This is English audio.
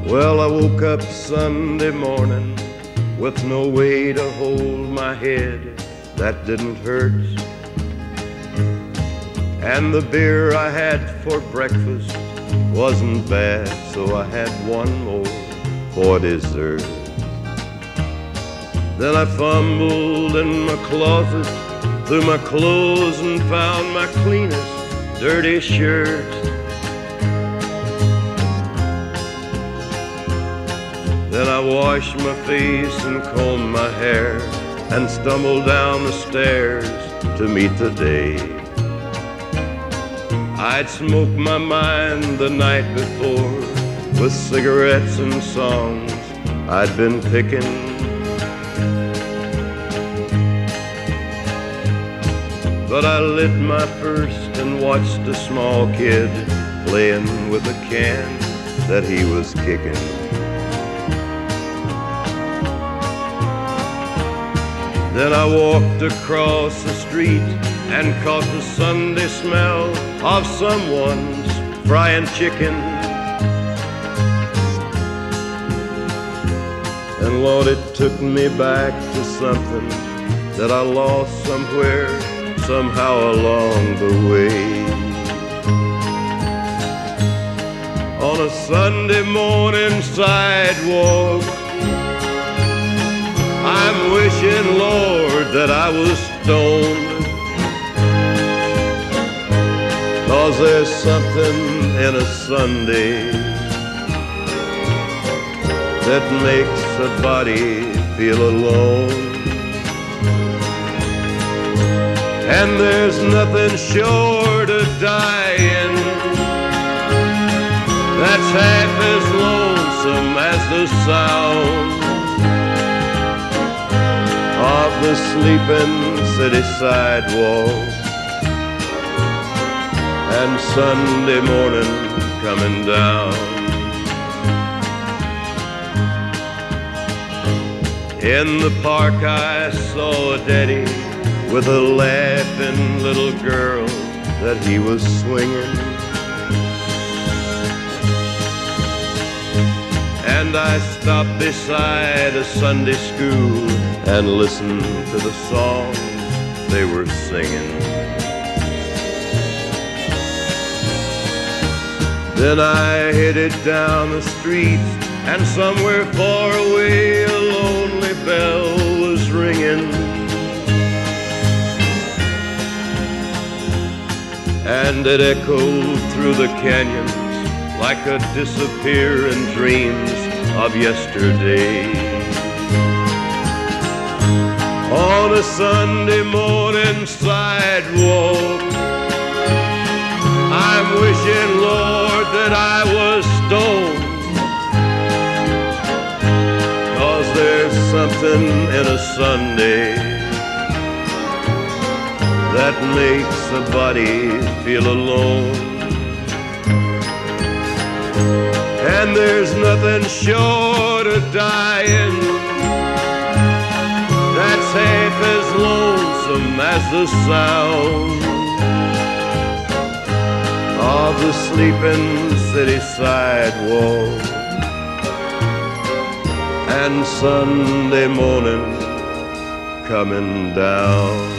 Well, I woke up Sunday morning with no way to hold my head that didn't hurt. And the beer I had for breakfast wasn't bad, so I had one more for dessert. Then I fumbled in my closet through my clothes and found my cleanest dirty shirt. Then I washed my face and combed my hair and stumbled down the stairs to meet the day. I'd smoked my mind the night before with cigarettes and songs I'd been picking. But I lit my first and watched a small kid playing with a can that he was kicking. Then I walked across the street and caught the Sunday smell of someone's frying chicken. And Lord, it took me back to something that I lost somewhere, somehow along the way. On a Sunday morning sidewalk, I'm wishing, Lord, that I was stoned. 'Cause there's something in a Sunday that makes a body feel alone. And there's nothing short of dying that's half as lonesome as the sound of the sleeping city sidewalk and Sunday morning coming down. In the park I saw a daddy with a laughing little girl that he was swinging. And I stopped beside a Sunday school and listened to the songs they were singing. Then I headed down the street, and somewhere far away a lonely bell was ringing. And it echoed through the canyons like a disappearing dreams of yesterday. On a Sunday morning sidewalk, I'm wishing, Lord, that I was stoned. 'Cause there's something in a Sunday that makes a body feel alone. And there's nothing short of dying that's half as lonesome as the sound of the sleeping city sidewalk and Sunday morning coming down.